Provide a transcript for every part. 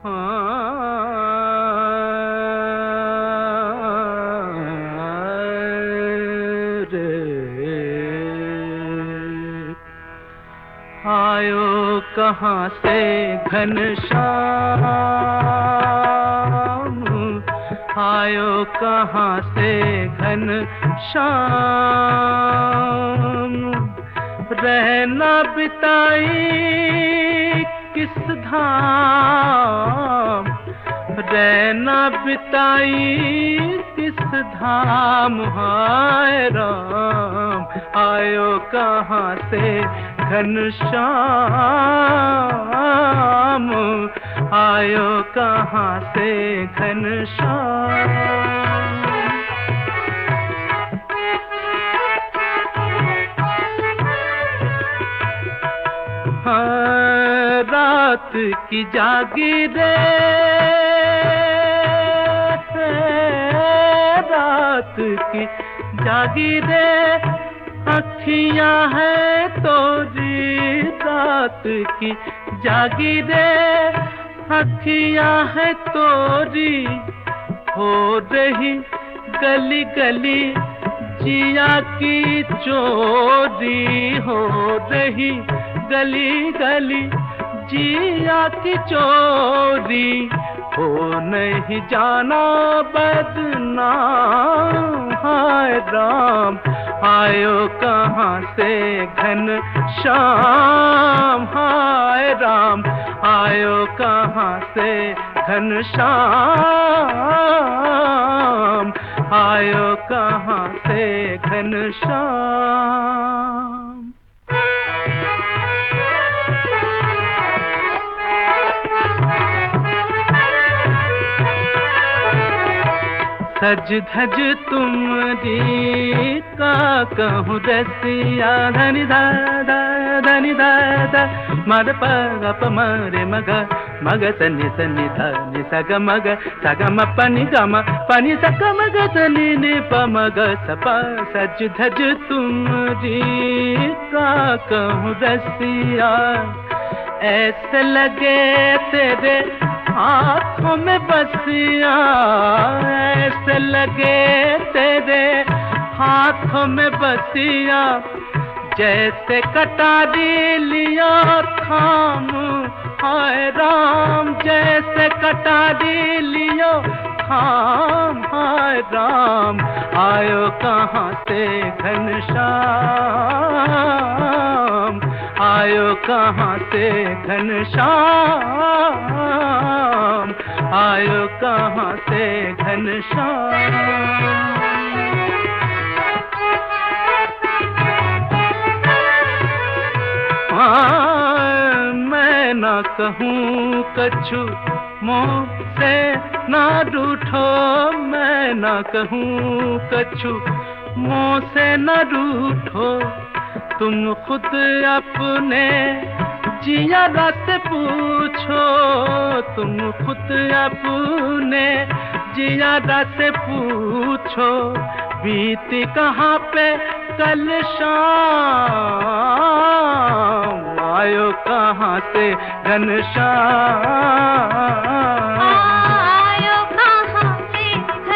आयो कहाँ से घनश्याम, आयो कहाँ से घनश्याम, रहना बिताई किस धाम, रहना बिताई किस धाम। हाय राम आयो कहाँ से घनश्याम, आयो कहाँ से घनश्याम। हाँ, रात की जागीरे, रात की जागीरे अखियां है तोरी, रात की जागीरे अखियां है तोरी, हो रही गली गली जिया की चोरी, हो रही गली गली जिया की चोरी, हो नहीं जाना बदनाम। हाय राम आयो कहाँ से घनश्याम, हाय राम आयो कहाँ से घनश्याम, आयो कहाँ से घनश्याम। सज धज तुमरी का कहूँ रसिया, धनि धा धा धनि धा धा मद प प मरे मग मग सनि सनि ध नि स ग मग स ग म प नि ग म प नि स ग म ग ध नि नि प म ग स प। सज धज तुमरी का कहूँ रसिया, ऐसे लगे तेरे हाथों में बसिया, ऐसे लगे तेरे हाथों में बसिया, जैसे कटारी लिया थाम। हाय राम जैसे कटारी लियो थाम, हाय राम आयो कहाँ से घनश्याम, आयो कहाँ से घनश्याम, आयो कहाँ से घनश्याम। मैं न कहूँ कछु मुँह से न रूठो, मैं न कहूँ कछु मुँह से न रूठो, तुम खुद अपने जिया से पूछो, तुम खुद अपने जिया से पूछो, बीती कहाँ पे कल शाम, आयो कहाँ से घनश्याम, आयो कहाँ से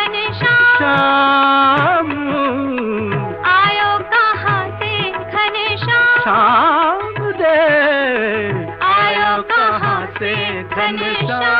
घनश्याम, आयो कहाँ से घनश्याम, शाम रे आयो कहाँ से घनश्याम।